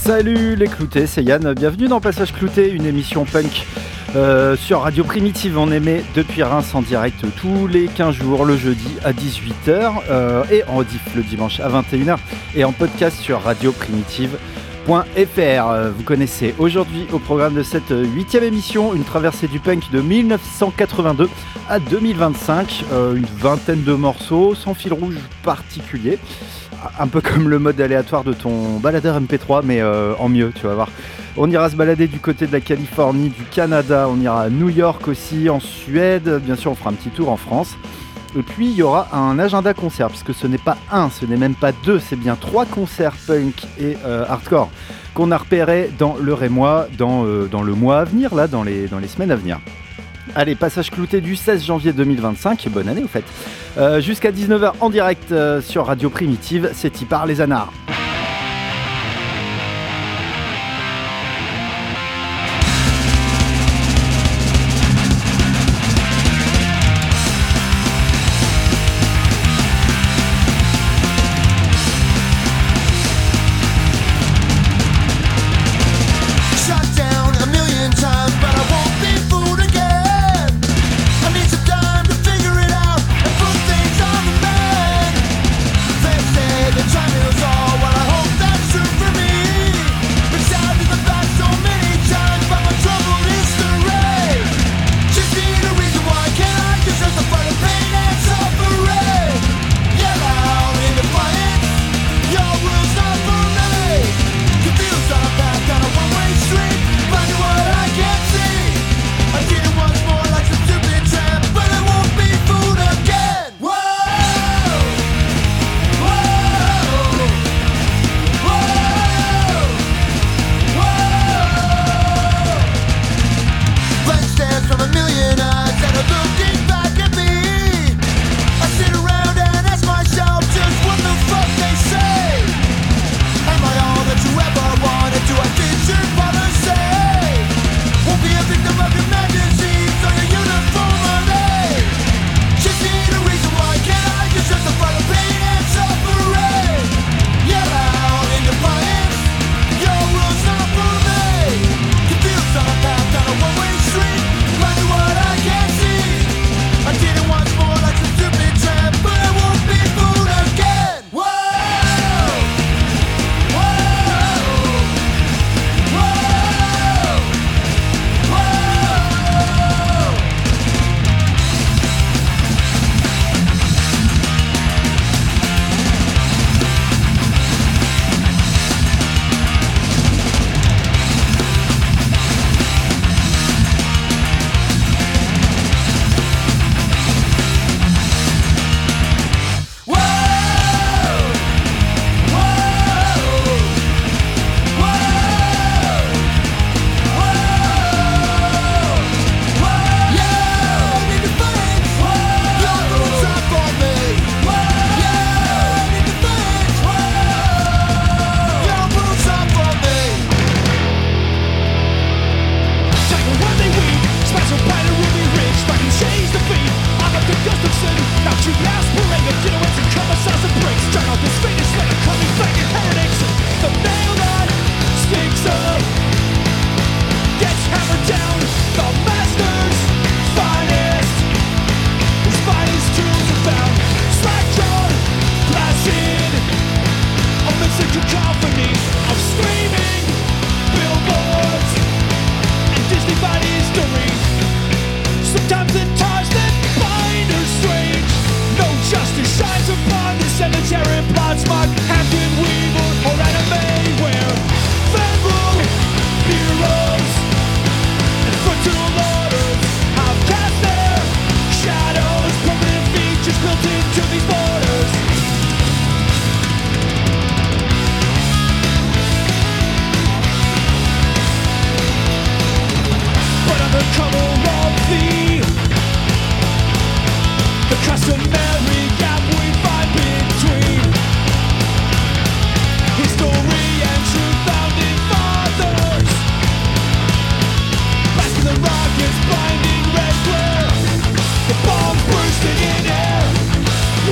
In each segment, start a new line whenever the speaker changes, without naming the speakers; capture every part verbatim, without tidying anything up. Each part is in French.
Salut les cloutés, c'est Yann, bienvenue dans Passage Clouté, une émission punk euh, sur Radio Primitive. On émet depuis Reims en direct tous les quinze jours, le jeudi à dix-huit heures euh, et en diff le dimanche à vingt et une heures et en podcast sur radio primitive point f r. Vous connaissez aujourd'hui au programme de cette huitième émission une traversée du punk de dix-neuf cent quatre-vingt-deux à deux mille vingt-cinq, euh, une vingtaine de morceaux sans fil rouge particulier. Un peu comme le mode aléatoire de ton baladeur M P trois, mais euh, en mieux, tu vas voir. On ira se balader du côté de la Californie, du Canada, on ira à New York aussi, en Suède, bien sûr on fera un petit tour en France. Et puis il y aura un agenda concert, puisque ce n'est pas un, ce n'est même pas deux, c'est bien trois concerts punk et euh, hardcore qu'on a repérés dans le Rémois, dans, euh, dans le mois à venir, là, dans les, dans les semaines à venir. Allez, passage clouté du seize janvier deux mille vingt-cinq, bonne année au fait. Euh, jusqu'à dix-neuf heures en direct euh, sur Radio Primitive, c'est y par les Anards.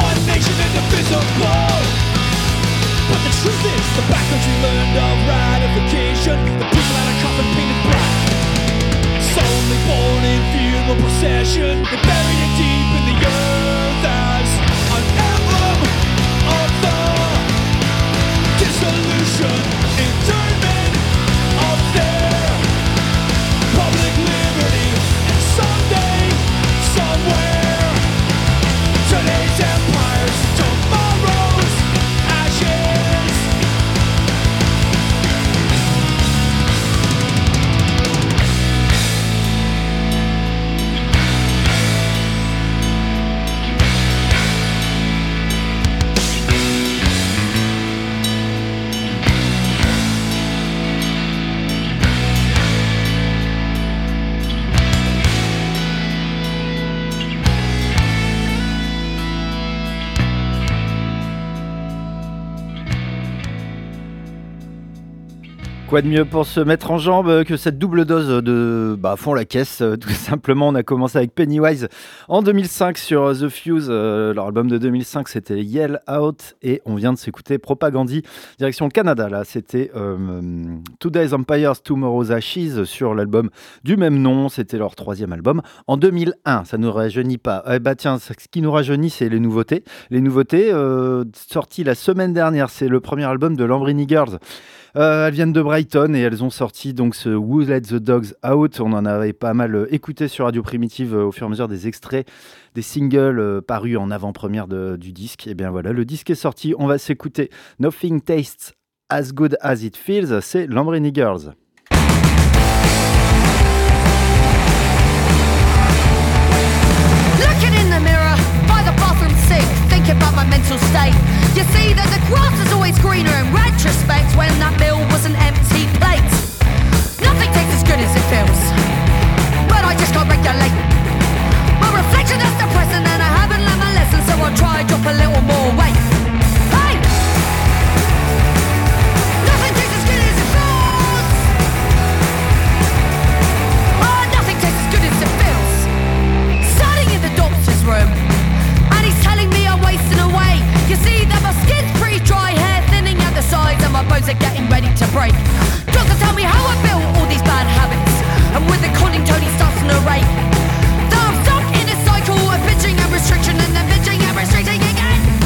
Truth is, the backcountry learned of right. mummification. The people out of coffin painted black. Solemnly born in funeral procession. They buried it deep in the earth as an emblem of the dissolution, internment of their public liberty. And someday, somewhere, today's empires, tomorrow's ashes.
Quoi de mieux pour se mettre en jambe que cette double dose de bah, fond la caisse, tout simplement. On a commencé avec Pennywise en deux mille cinq sur The Fuse. Euh, leur album de deux mille cinq, c'était Yell Out. Et on vient de s'écouter Propagandhi, direction le Canada. Là, c'était euh, Today's Empires, Tomorrow's Ashes sur l'album du même nom. C'était leur troisième album en deux mille un. Ça ne nous rajeunit pas. Eh bah tiens, ce qui nous rajeunit, c'est les nouveautés. Les nouveautés euh, sorties la semaine dernière, c'est le premier album de Lambrini Girls. Euh, elles viennent de Brighton et elles ont sorti donc ce Who Let the Dogs Out. On en avait pas mal écouté sur Radio Primitive euh, au fur et à mesure des extraits, des singles euh, parus en avant-première de, du disque. Et bien voilà, le disque est sorti. On va s'écouter Nothing Tastes As Good As It Feels. C'est Lambrini Girls.
Looking in the mirror by the bathroom sink, thinking about my mental state. You see that the grass is always greener in retrospect when that meal was an empty plate. Nothing tastes as good as it feels, but I just can't regulate. My reflection is depressing and I haven't learned my lesson, so I'll try and drop a little more weight. Hey! Nothing tastes as good as it feels. Oh, nothing tastes as good as it feels. Standing in the doctor's room, and he's telling me I'm wasting away. You see that my skin's pretty dry, hair thinning out the sides, and my bones are getting ready to break. Doctor, tell me how I built all these bad habits, and with the conning Tony starts to narrate that I'm stuck in a cycle of bitching and restriction, and then bitching and restricting again.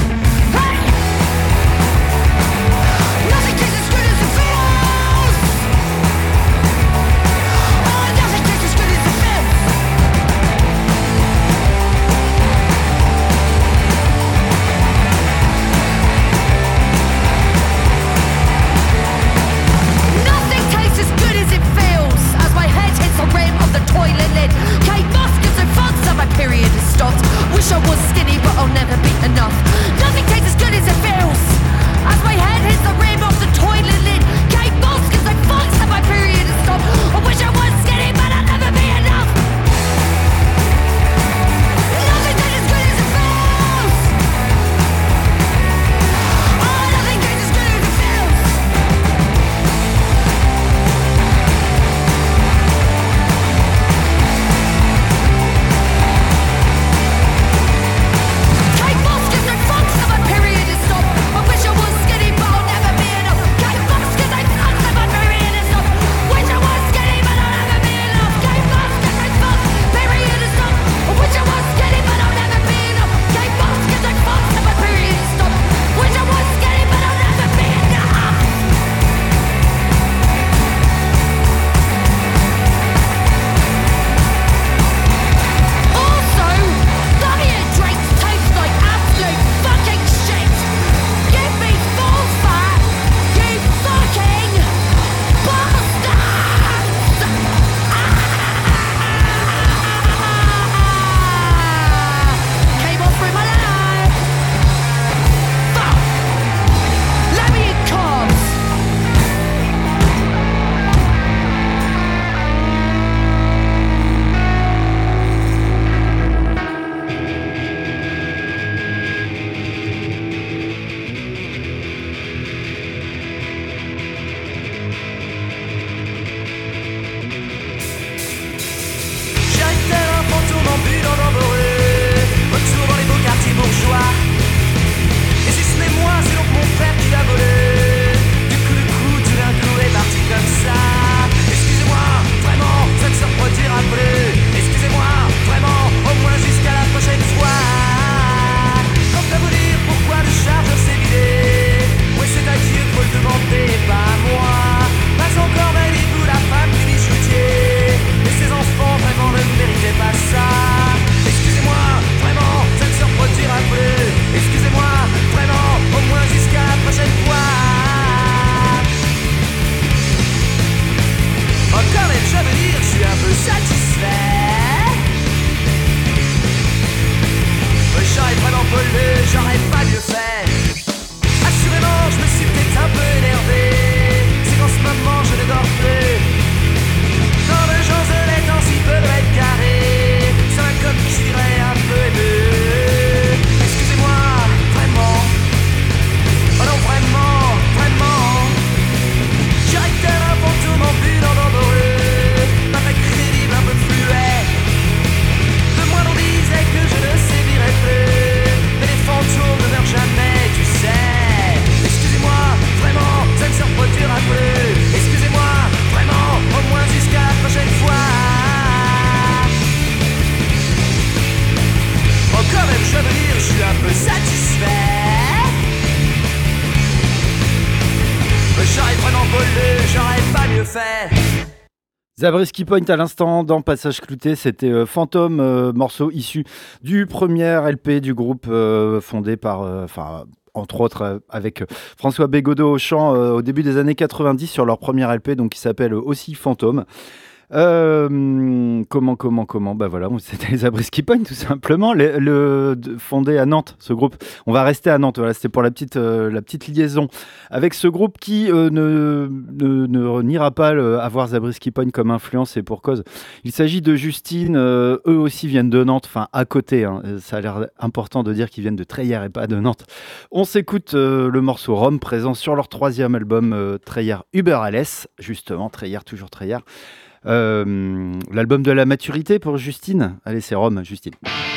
volé, j'aurais pas mieux fait.
Zabriskie Point à l'instant dans Passage Clouté, c'était euh, Fantôme, euh, morceau issu du premier L P du groupe euh, fondé par, enfin, euh, entre autres euh, avec euh, François Bégodeau au chant euh, au début des années quatre-vingt-dix sur leur premier L P, donc qui s'appelle aussi Fantôme. Euh, comment, comment, comment Bah voilà, c'était les Zabriskie Point tout simplement. Le, le fondé à Nantes, ce groupe. On va rester à Nantes. Voilà, c'était pour la petite, euh, la petite liaison avec ce groupe qui euh, ne, ne, ne niera pas le, avoir Zabriskie Point comme influence et pour cause. Il s'agit de Justine. Euh, eux aussi viennent de Nantes, enfin à côté. Hein. Ça a l'air important de dire qu'ils viennent de Treillères et pas de Nantes. On s'écoute euh, le morceau Rome présent sur leur troisième album euh, Treillères Uber Alles. Justement, Treillères, toujours Treillères. Euh, l'album de la maturité pour Justine. Allez, c'est Rome, Justine.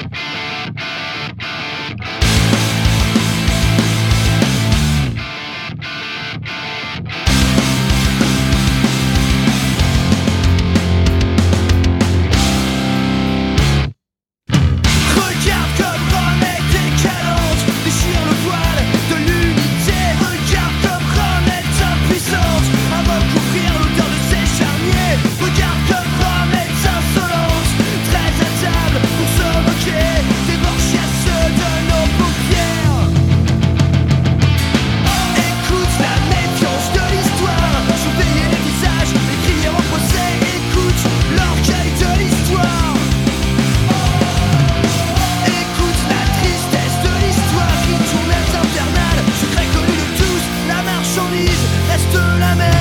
Regarde comme Rome est décadente, déchire le voile de l'unité. Regarde comme Rome est impuissante, à recouvrir l'odeur de ses charniers. Regarde comme Rome est insolente, très à table pour se moquer des morts chiasseux de nos paupières. Écoute la méfiance de l'histoire, surveiller les visages, les crier au procès. Écoute l'orgueil de l'histoire. Écoute la tristesse de l'histoire qui tourne infernale. Secret connu de tous, la marchandise reste la même.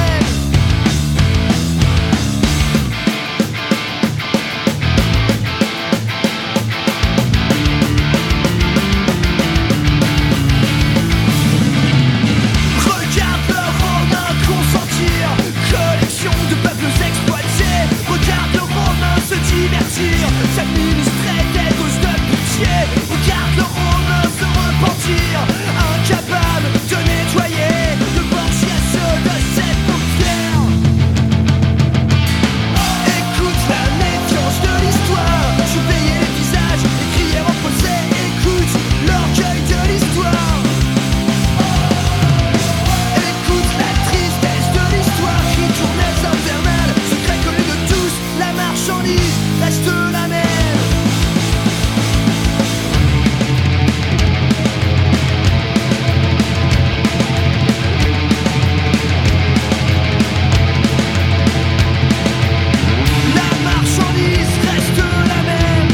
Regarde le Romain consentir, collection de peuples exploités. Regarde le Romain se divertir, s'administrer des doses de pitié. Regarde le Romain se repentir, incapable de nettoyer le bord chiasseux de cette paupière. Écoute la méfiance de l'histoire, surveiller les visages et crier en procès. Écoute l'orgueil de l'histoire. Écoute la tristesse de l'histoire qui tourne infernale. Secret connu de tous, la marchandise reste la même. La marchandise reste la même.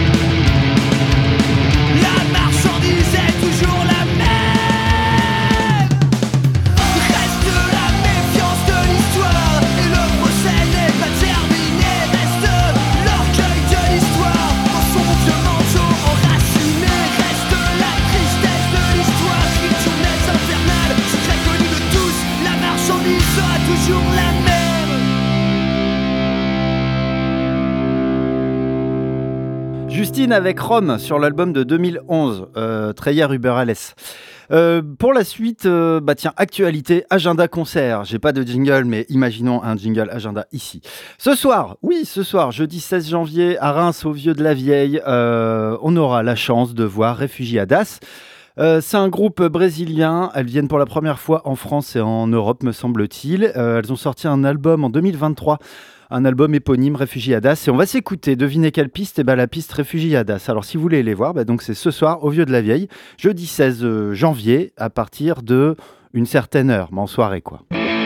La marchandise est toujours la même. Reste la méfiance de l'histoire et le procès n'est pas terminé. Reste l'orgueil de l'histoire dans son vieux manteau enraciné. Reste la tristesse de l'histoire qui tourne infernale. Secret connu de tous, la marchandise sera toujours la même.
Justine avec Rome sur l'album de deux mille onze, euh, Treillères Uber Alles. Euh, pour la suite, euh, bah tiens, actualité, agenda concert. J'ai pas de jingle, mais imaginons un jingle agenda ici. Ce soir, oui, ce soir, jeudi seize janvier, à Reims, au Vieux de la Vieille, euh, on aura la chance de voir Refugiadas. Euh, c'est un groupe brésilien. Elles viennent pour la première fois en France et en Europe, me semble-t-il. Euh, elles ont sorti un album en deux mille vingt-trois. Un album éponyme, Refugiadas, et on va s'écouter. Devinez quelle piste? Et ben la piste Refugiadas. Alors si vous voulez les voir, bah donc c'est ce soir au Vieux de la Vieille, jeudi seize janvier, à partir de une certaine heure, mais en soirée quoi.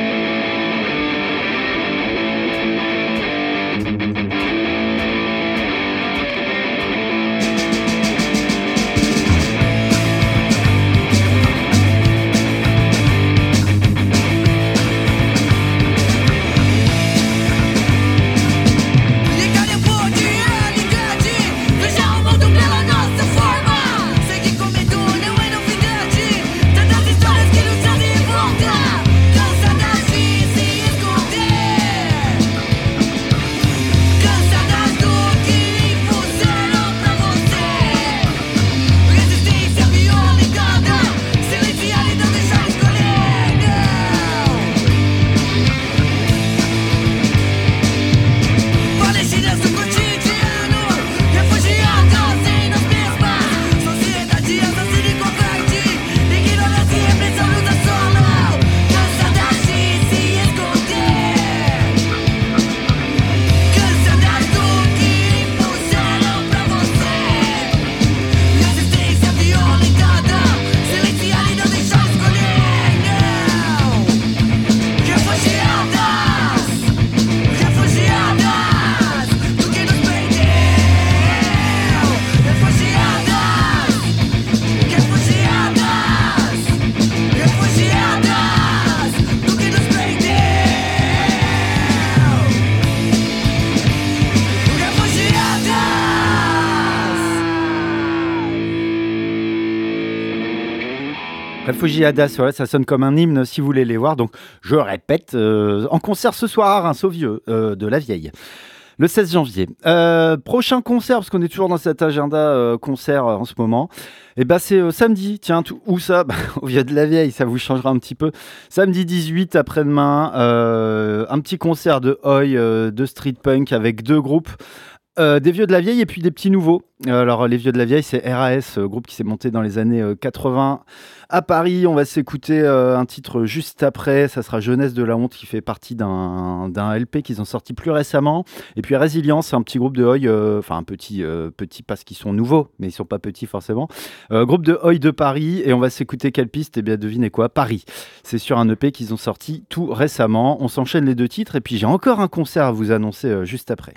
Ligare fuori e ligati, lasciamo il mondo pela nossa forma. Segui come tu, não é novidade. Tantas histórias que nos trazem volta. Cansa
Refugiadas, voilà, ça sonne comme un hymne si vous voulez les voir. Donc, je répète, euh, en concert ce soir à Reims au Vieux, euh, de la Vieille. Le seize janvier. Euh, prochain concert, parce qu'on est toujours dans cet agenda euh, concert euh, en ce moment. Et ben c'est euh, samedi, tiens, tout, où ça bah, au Vieux de la Vieille, ça vous changera un petit peu. Samedi dix-huit, après-demain, euh, un petit concert de Oi, euh, de street punk avec deux groupes. Euh, des Vieux de la Vieille et puis des petits nouveaux. Euh, alors les Vieux de la Vieille, c'est R A S, euh, groupe qui s'est monté dans les années euh, quatre-vingts à Paris. On va s'écouter euh, un titre juste après, ça sera Jeunesse de la Honte qui fait partie d'un, d'un L P qu'ils ont sorti plus récemment. Et puis Résilience, c'est un petit groupe de Oi, euh, enfin un petit, euh, petit parce qu'ils sont nouveaux, mais ils sont pas petits forcément. Euh, groupe de Oi de Paris, et on va s'écouter quelle piste? Eh bien devinez quoi, Paris. C'est sur un E P qu'ils ont sorti tout récemment. On s'enchaîne les deux titres et puis j'ai encore un concert à vous annoncer euh, juste après.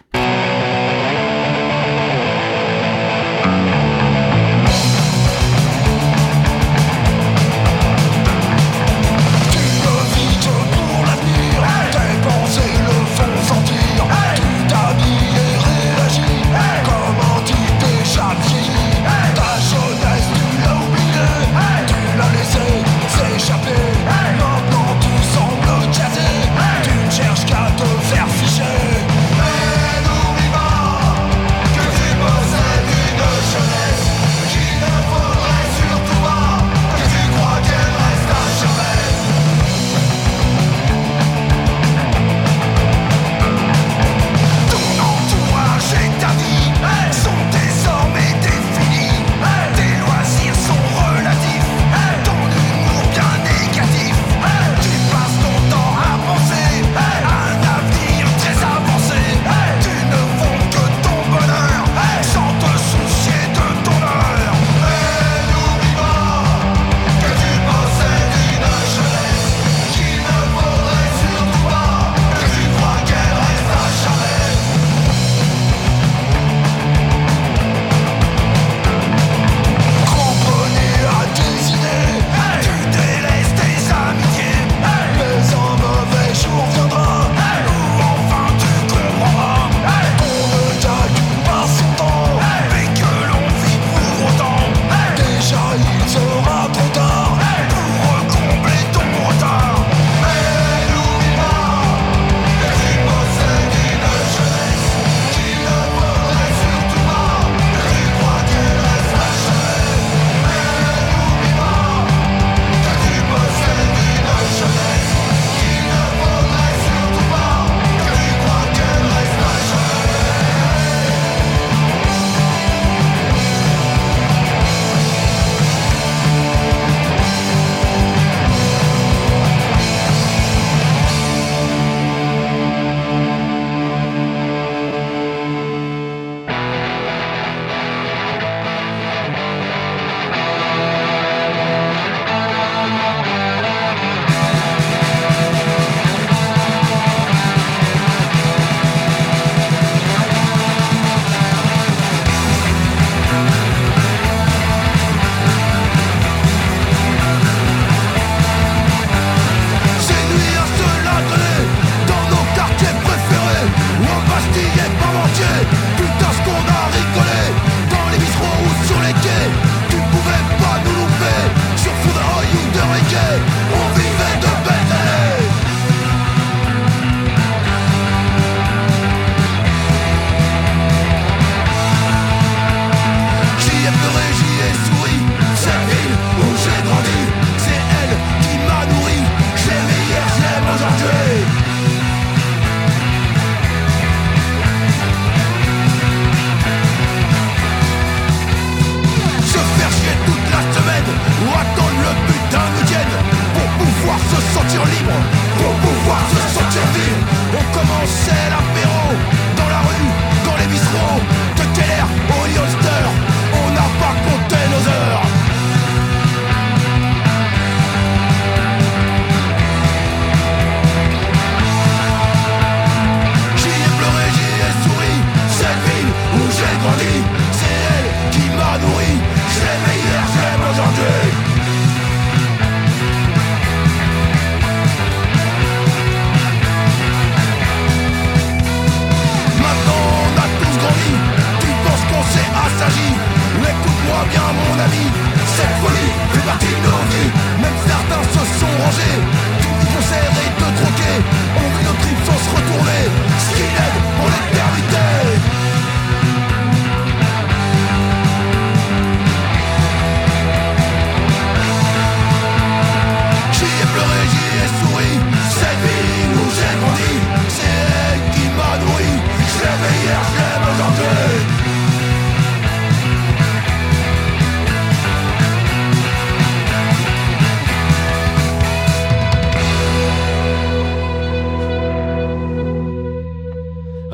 Ou attendre le putain me tienne.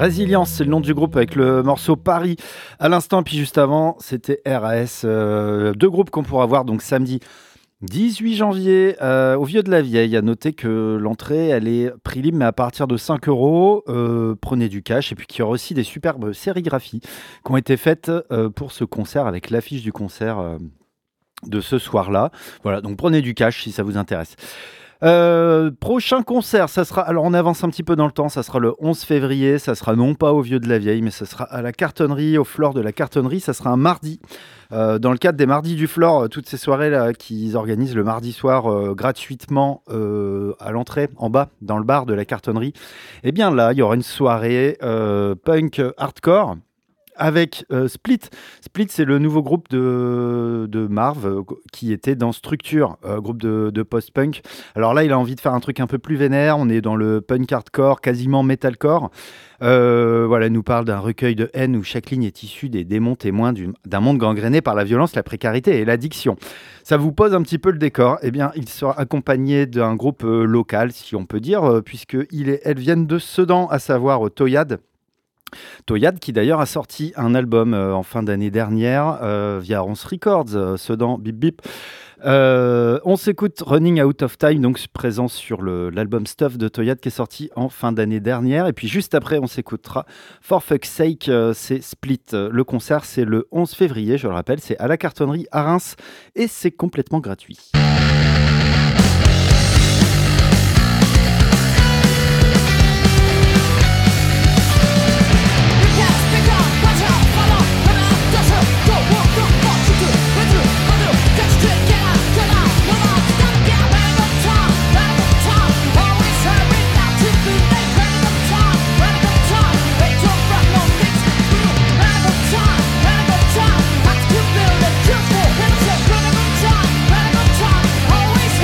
Résilience, c'est le nom du groupe avec le morceau Paris à l'instant. Puis juste avant, c'était R A S. Euh, deux groupes qu'on pourra voir donc samedi dix-huit janvier euh, au Vieux de la Vieille. À noter que l'entrée, elle est prix libre, mais à partir de cinq euros. Euh, prenez du cash. Et puis qu'il y aura aussi des superbes sérigraphies qui ont été faites euh, pour ce concert avec l'affiche du concert euh, de ce soir-là. Voilà, donc prenez du cash si ça vous intéresse. Euh, prochain concert, ça sera, alors on avance un petit peu dans le temps, ça sera le onze février, ça sera non pas au Vieux de la Vieille, mais ça sera à la Cartonnerie, au Flore de la Cartonnerie, ça sera un mardi. Euh, dans le cadre des Mardis du Flore, toutes ces soirées là qu'ils organisent le mardi soir euh, gratuitement euh, à l'entrée, en bas, dans le bar de la Cartonnerie, et bien là, il y aura une soirée euh, punk hardcore. Avec euh, Split. Split, c'est le nouveau groupe de, de Marv euh, qui était dans Structure, euh, groupe de, de post-punk. Alors là, il a envie de faire un truc un peu plus vénère. On est dans le punk hardcore, quasiment metalcore. Euh, voilà, il nous parle d'un recueil de haine où chaque ligne est issue des démons témoins du, d'un monde gangréné par la violence, la précarité et l'addiction. Ça vous pose un petit peu le décor. Eh bien, il sera accompagné d'un groupe euh, local, si on peut dire, euh, puisqu'elles viennent de Sedan, à savoir euh, Toyad. Toyad qui d'ailleurs a sorti un album euh, en fin d'année dernière euh, via Ronce Records, euh, Sedan, bip bip. Euh, on s'écoute Running Out of Time, donc présent sur le, l'album Stuff de Toyad qui est sorti en fin d'année dernière. Et puis juste après, on s'écoutera For Fuck's Sake, euh, c'est Split. Le concert, c'est le onze février, je le rappelle, c'est à la Cartonnerie à Reims et c'est complètement gratuit.
Always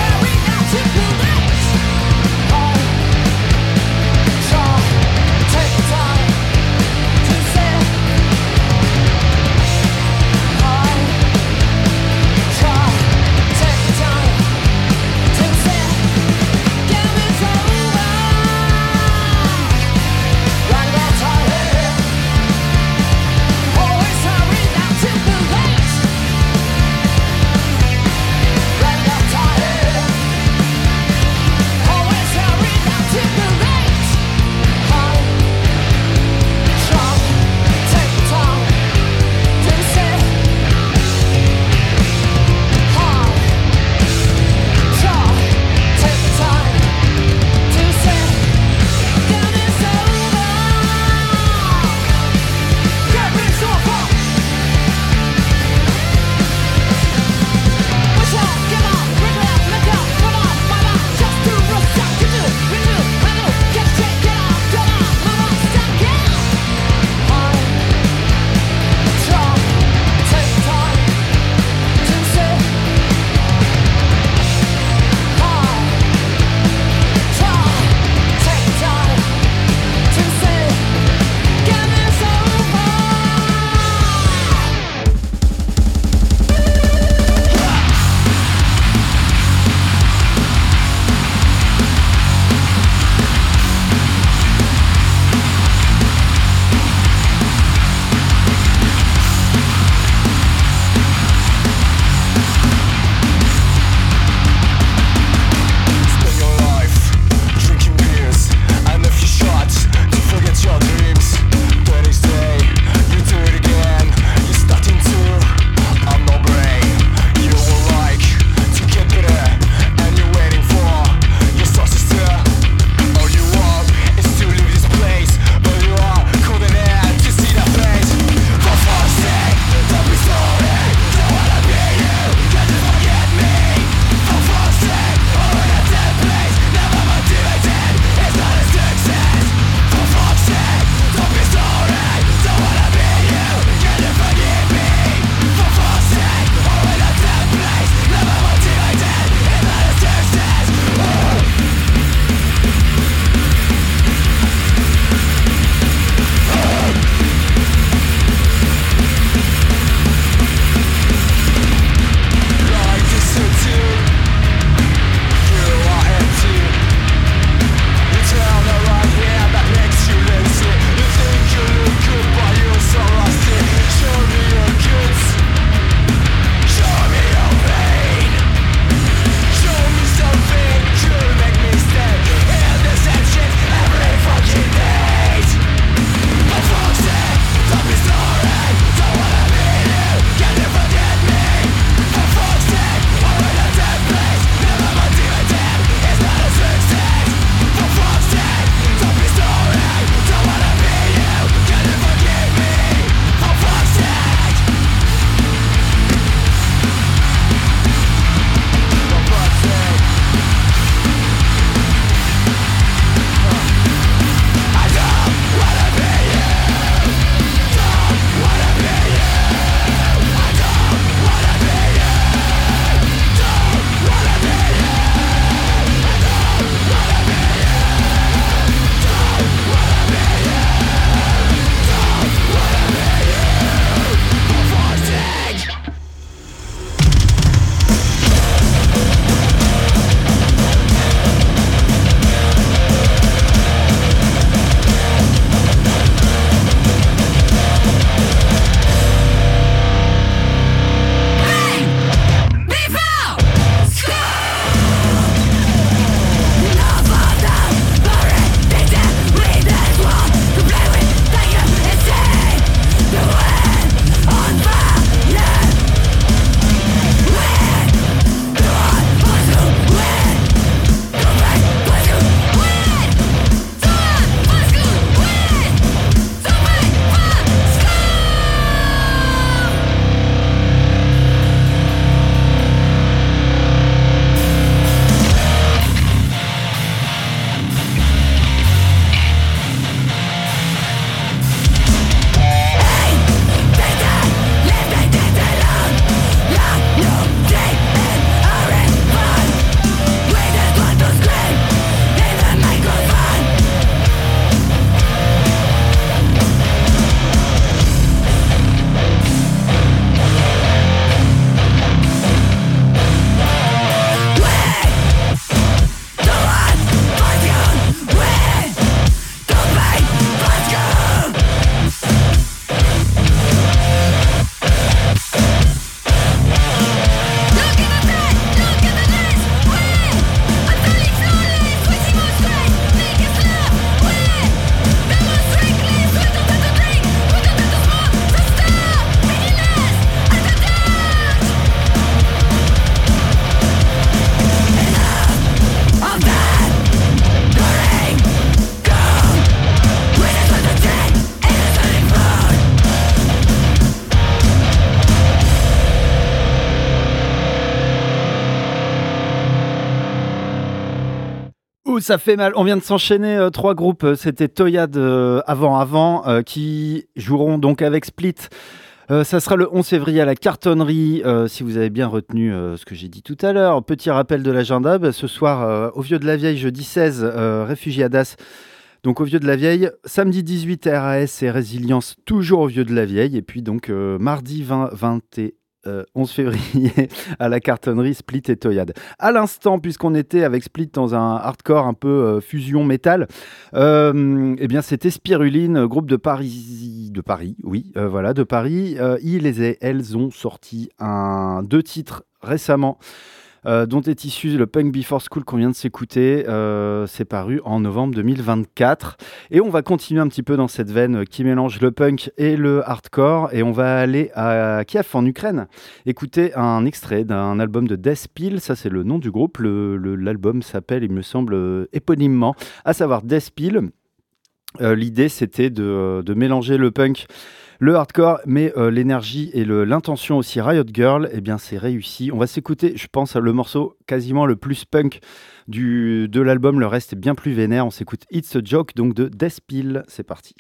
Ouh, ça fait mal. On vient de s'enchaîner euh, trois groupes. C'était Toyad euh, avant avant euh, qui joueront donc avec Split. Euh, ça sera le onze février à la Cartonnerie, euh, si vous avez bien retenu euh, ce que j'ai dit tout à l'heure. Petit rappel de l'agenda, bah, ce soir euh, au Vieux de la Vieille, jeudi seize, euh, Réfugiadas. Donc au Vieux de la Vieille, samedi dix-huit, R A S et Résilience, toujours au Vieux de la Vieille. Et puis donc euh, mardi vingt, vingt et euh, onze février à la Cartonnerie, Split et Toyad. À l'instant, puisqu'on était avec Split dans un hardcore un peu euh, fusion métal, euh, eh bien c'était Spiruline, groupe de Paris, de Paris, oui, euh, voilà, de Paris. Euh, ils et elles ont sorti un, deux titres récemment. Euh, dont est issu le Punk Before School qu'on vient de s'écouter. Euh, c'est paru en novembre deux mille vingt-quatre. Et on va continuer un petit peu dans cette veine qui mélange le punk et le hardcore. Et on va aller à Kiev, en Ukraine, écouter un extrait d'un album de Deathpeel. Ça, c'est le nom du groupe. Le, le, l'album s'appelle, il me semble, euh, éponymement, à savoir Deathpeel. Euh, l'idée, c'était de, de mélanger le punk, le hardcore, mais euh, l'énergie et le, l'intention aussi Riot Girl, eh bien c'est réussi. On va s'écouter, je pense, le morceau quasiment le plus punk du, de l'album. Le reste est bien plus vénère. On s'écoute It's a Joke, donc de Deathpeel. C'est parti.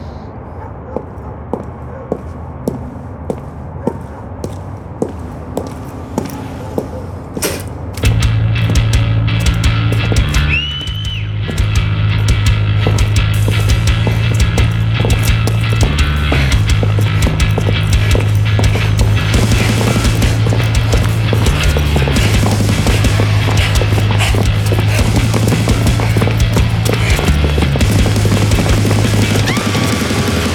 We'll be right back.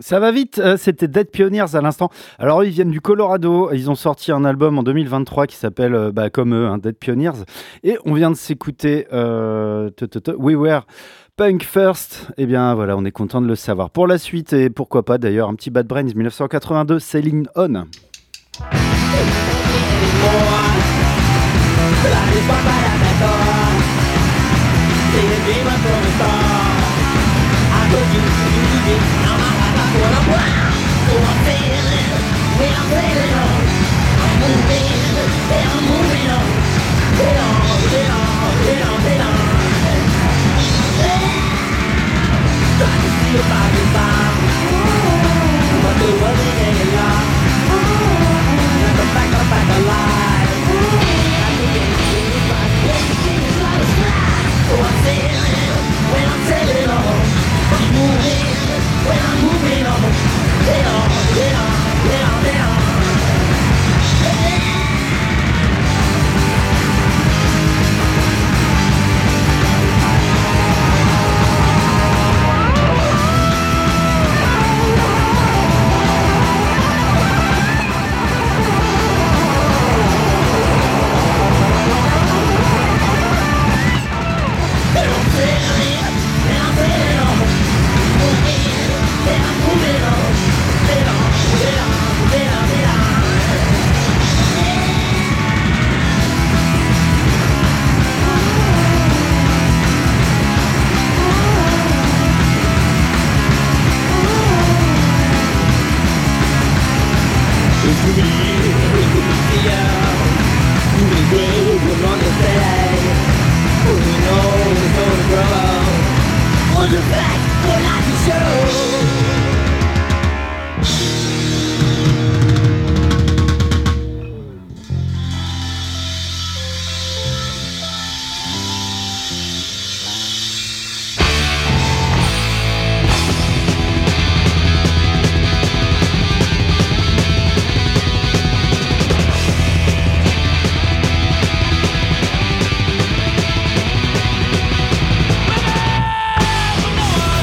Ça va vite, euh, c'était Dead Pioneers à l'instant. Alors ils viennent du Colorado, ils ont sorti un album en deux mille vingt-trois qui s'appelle, euh, bah, comme eux, hein, Dead Pioneers. Et on vient de s'écouter euh, te, te, te, We Were Punk First. Eh bien voilà, on est content de le savoir. Pour la suite, et pourquoi pas d'ailleurs, un petit Bad Brains dix-neuf cent quatre-vingt-deux, Sailing On.
More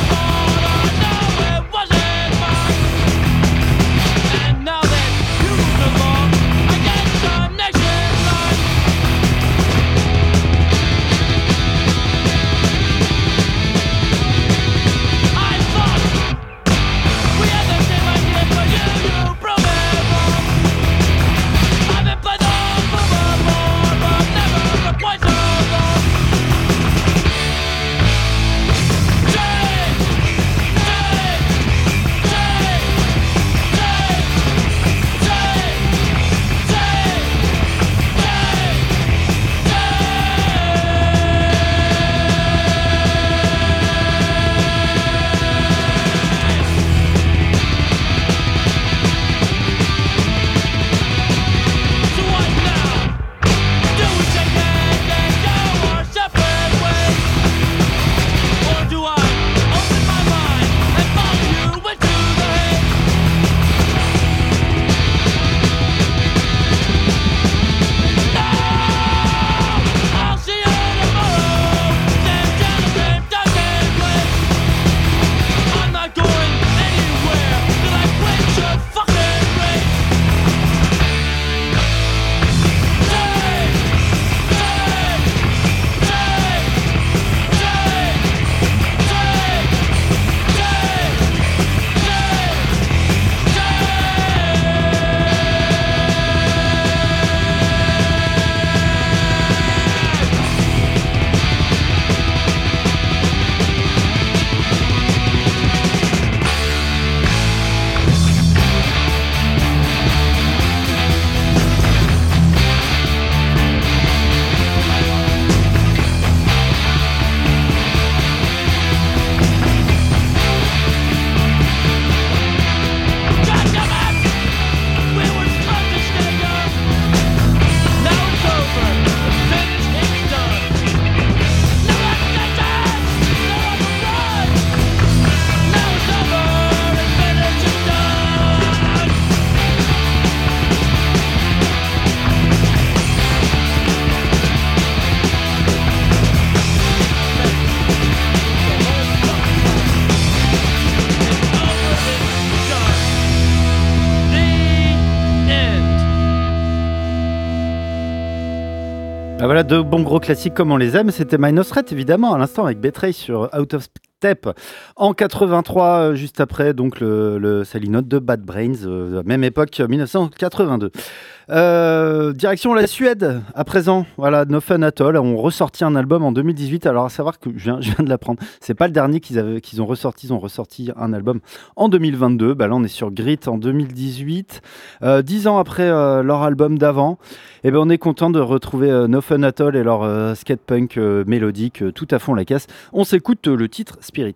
de bons gros classiques comme on les aime. C'était Minus Threat, évidemment, à l'instant, avec Betray sur Out of Step. En quatre-vingt-trois, juste après, donc le, le Sally Note de Bad Brains, euh, même époque, dix-neuf cent quatre-vingt-deux. Euh, direction la Suède, à présent. Voilà, No Fun At All. On ressorti un album en deux mille dix-huit. Alors, à savoir que je viens, je viens de l'apprendre. C'est pas le dernier qu'ils, avaient, qu'ils ont ressorti. Ils ont ressorti un album en deux mille vingt-deux. Bah, là, on est sur Grit en deux mille dix-huit. Euh, dix ans après euh, leur album d'avant. Et ben, on est content de retrouver euh, No Fun At All et leur euh, skate punk euh, mélodique euh, tout à fond la caisse. On s'écoute euh, le titre Spirit.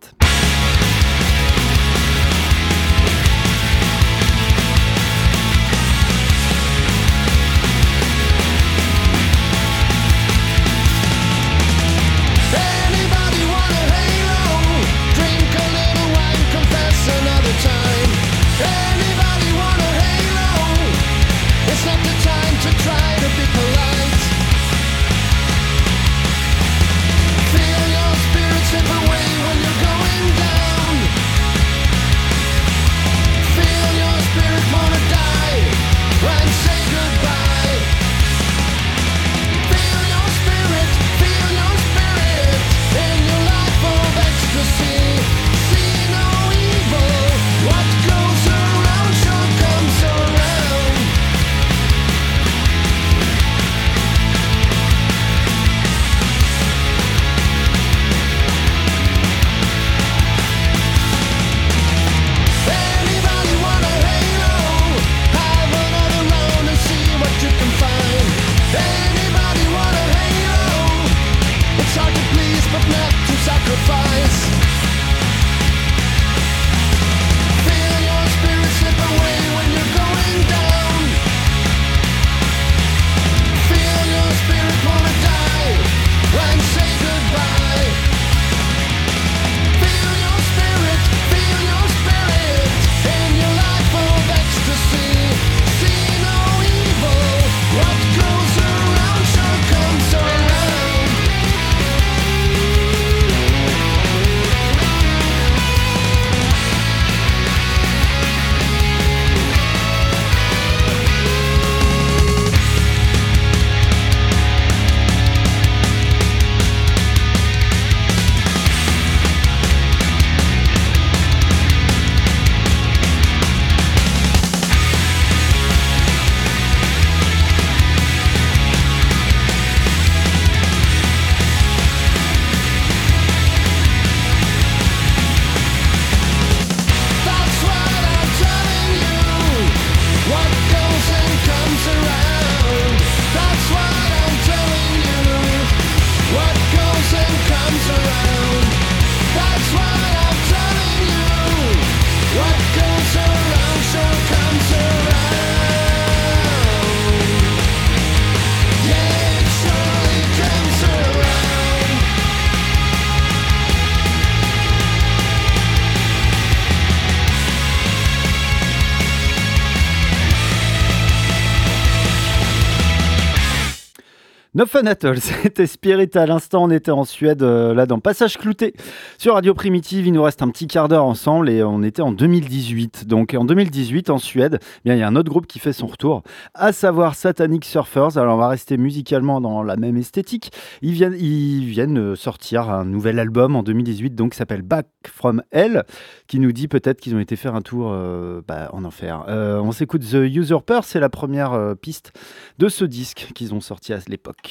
No Fun At All, c'était Spirit à l'instant, on était en Suède, euh, là dans Passage Clouté sur Radio Primitive. Il nous reste un petit quart d'heure ensemble et on était en deux mille dix-huit. Donc en deux mille dix-huit en Suède, eh bien, il y a un autre groupe qui fait son retour, à savoir Satanic Surfers. Alors on va rester musicalement dans la même esthétique. Ils viennent, ils viennent sortir un nouvel album en deux mille dix-huit, donc qui s'appelle Back From Hell, qui nous dit peut-être qu'ils ont été faire un tour euh, bah, en enfer. Euh, on s'écoute The Usurper, c'est la première euh, piste de ce disque qu'ils ont sorti à l'époque.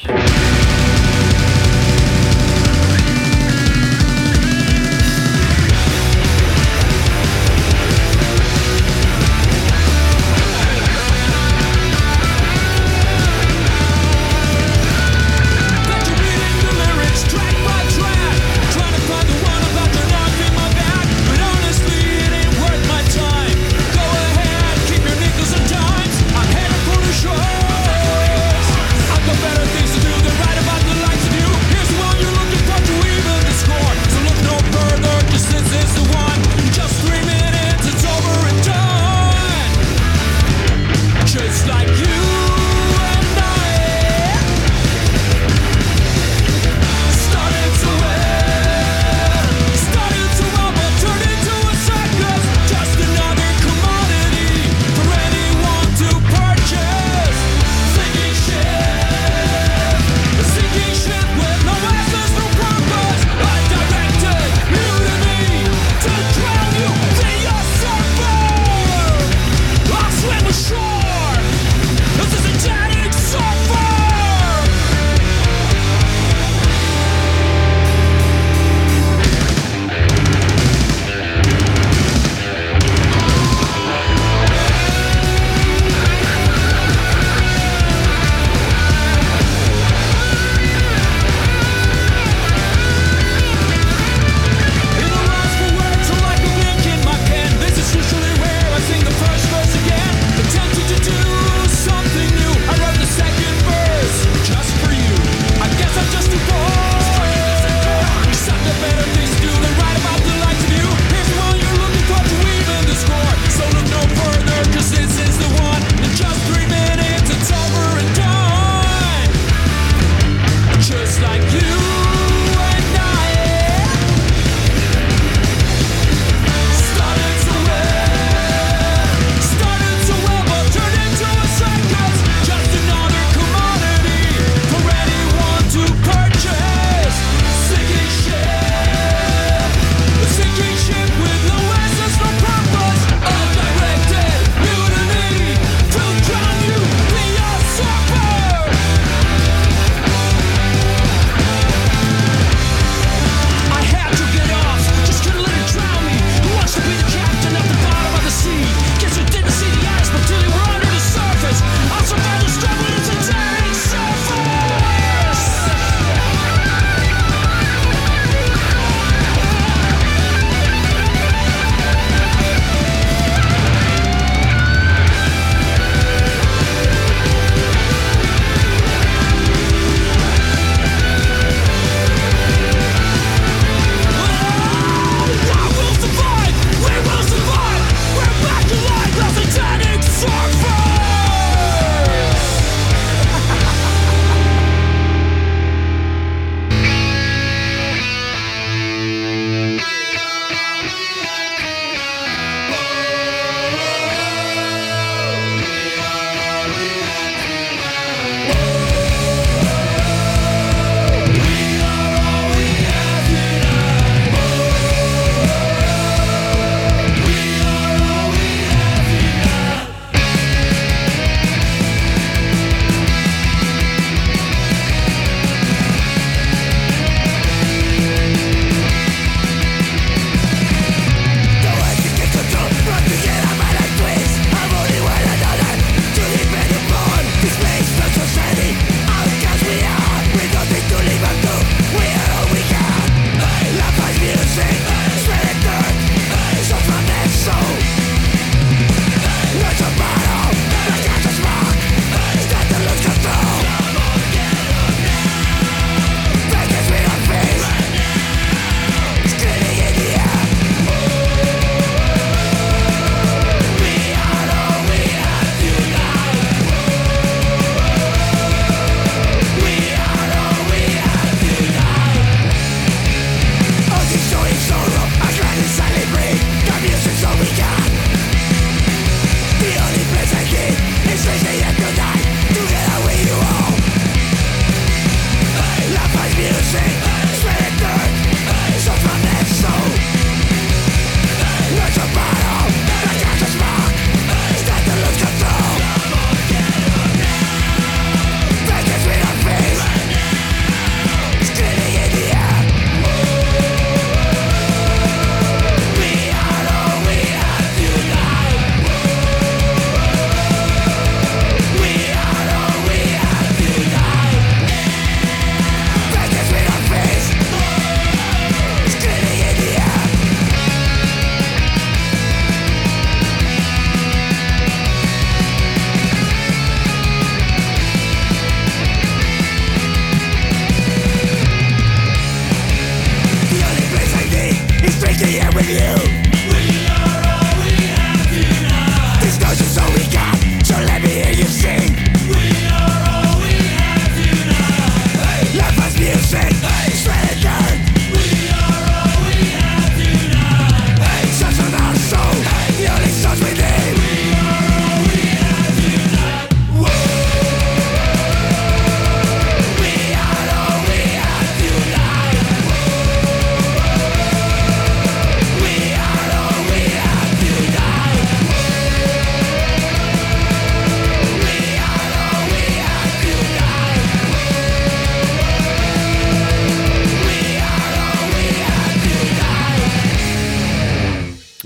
Better things to do than write about the life.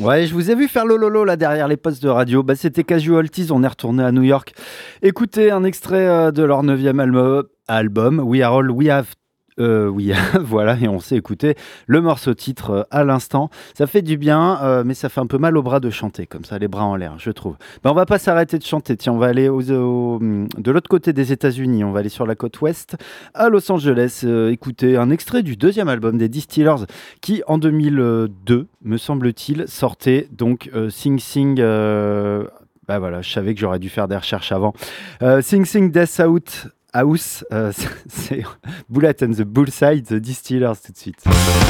Ouais, je vous ai vu faire lololo là derrière les postes de radio. Bah, c'était Casualties, on est retourné à New York. Écoutez un extrait euh, de leur neuvième album, album We Are All We Have. Euh, oui, voilà, et on s'est écouté le morceau titre euh, à l'instant. Ça fait du bien, euh, mais ça fait un peu mal aux bras de chanter, comme ça, les bras en l'air, je trouve. Ben, on va pas s'arrêter de chanter. Tiens, on va aller aux, aux, de l'autre côté des États-Unis. On va aller sur la côte ouest, à Los Angeles. Euh, écouter un extrait du deuxième album des Distillers, qui en deux mille deux, me semble-t-il, sortait donc euh, Sing Sing. Euh, bah voilà, je savais que j'aurais dû faire des recherches avant. Euh, Sing Sing Death Out. House, euh, c'est Bullet and the Bullseye, The Distillers tout de suite.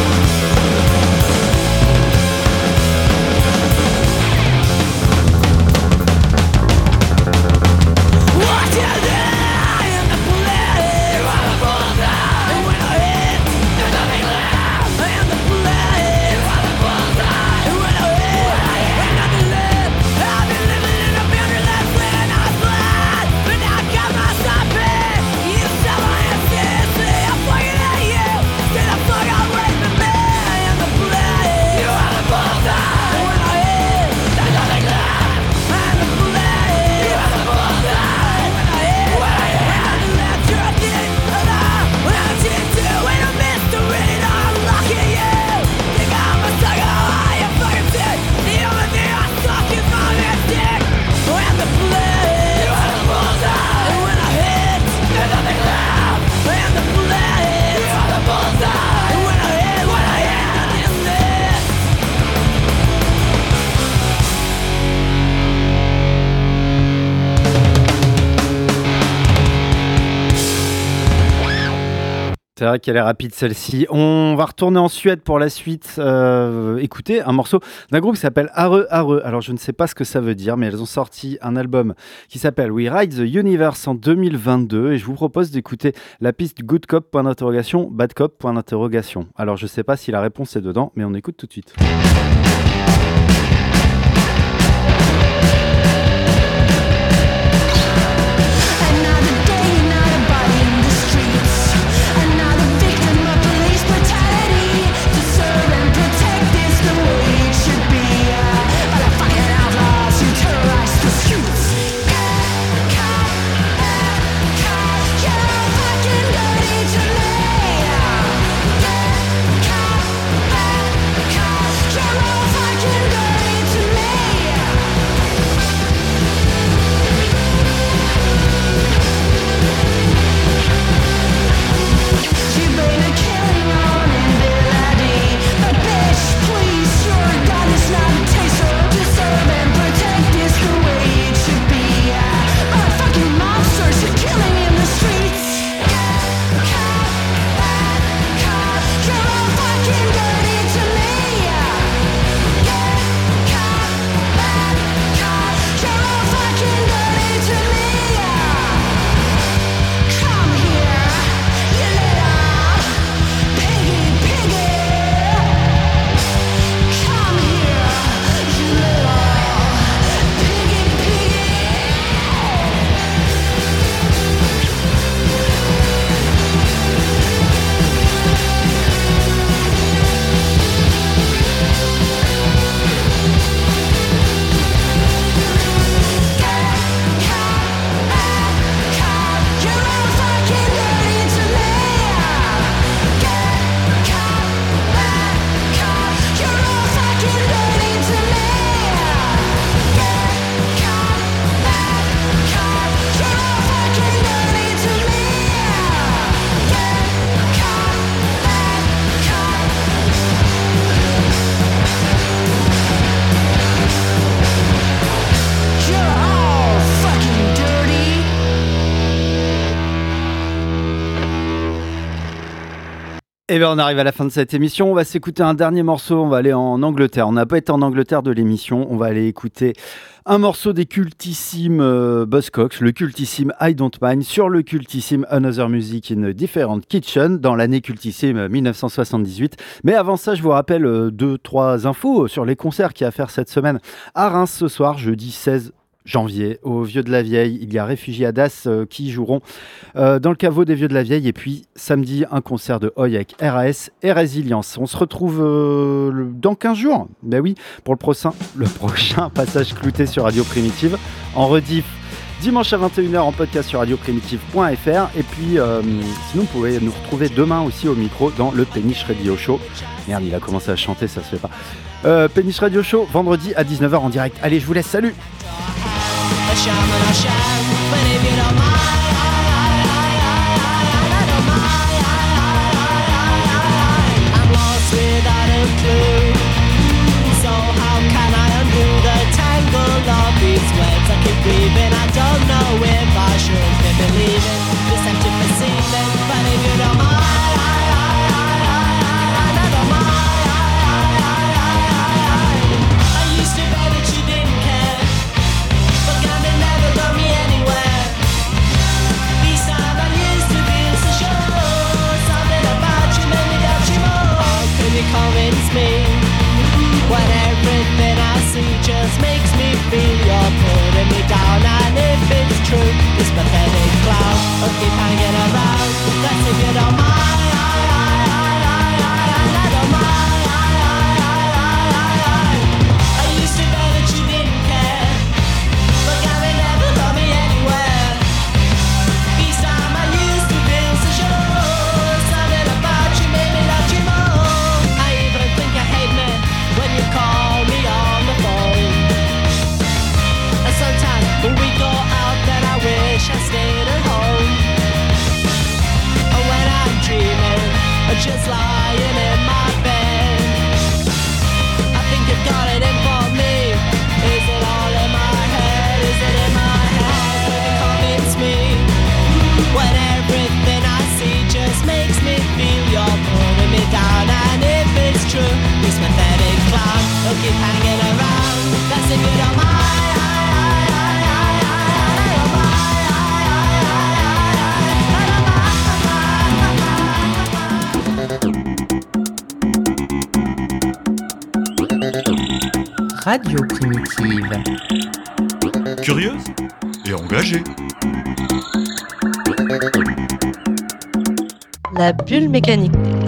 C'est vrai qu'elle est rapide celle-ci. On va retourner en Suède pour la suite. Euh, écoutez, un morceau d'un groupe qui s'appelle Are Are. Alors je ne sais pas ce que ça veut dire, mais elles ont sorti un album qui s'appelle We Ride the Universe en deux mille vingt-deux et je vous propose d'écouter la piste Good Cop, point d'interrogation, Bad Cop, point d'interrogation. Alors je ne sais pas si la réponse est dedans, mais on écoute tout de suite. Et bien on arrive à la fin de cette émission, on va s'écouter un dernier morceau, on va aller en Angleterre. On n'a pas été en Angleterre de l'émission, on va aller écouter un morceau des cultissimes euh, Buzzcocks, le cultissime I Don't Mind, sur le cultissime Another Music in a Different Kitchen, dans l'année cultissime dix-neuf cent soixante-dix-huit. Mais avant ça, je vous rappelle euh, deux, trois infos sur les concerts qu'il y a à faire cette semaine à Reims ce soir, jeudi seize janvier au Vieux de la Vieille. Il y a Réfugiadas euh, qui joueront euh, dans le caveau des Vieux de la Vieille. Et puis samedi, un concert de Oi avec R A S et Résilience. On se retrouve euh, le, dans quinze jours. Ben oui, pour le prochain, le prochain passage clouté sur Radio Primitive. En rediff dimanche à vingt et une heures en podcast sur radio primitive point f r. Et puis, euh, sinon, vous pouvez nous retrouver demain aussi au micro dans le Péniche Radio Show. Merde, il a commencé à chanter, ça se fait pas. Euh, Péniche Radio Show, vendredi à dix-neuf heures en direct. Allez, je vous laisse, salut!
I keep breathing, I don't know if I should be believing this empty perceiving, but if you don't mind, I don't mind. I used to bet that you didn't care, but God it never got me anywhere. Each time I used to feel so sure, something about you made me doubt you more. Can you convince me when everything I see just makes me feel you're putting me down? And if it's true, this pathetic cloud will keep hanging around. That's if you don't mind, I don't mind. I used to bet that you didn't care, but Gary never got me anywhere. Each time I used to feel so sure, something about you made me love you more. I even think you hate me when you call me on the phone. And sometimes when we go out, then I wish I stayed at home. And when I'm dreaming, or just lying in my bed, I think you've got it in for me. Is it all in my head? Is it in my head? Can you convince me when everything I see just makes me feel you're putting me down? And if it's true, this pathetic clown will keep hanging around. That's if you don't mind.
Radio Primitive.
Curieuse et engagée.
La bulle mécanique.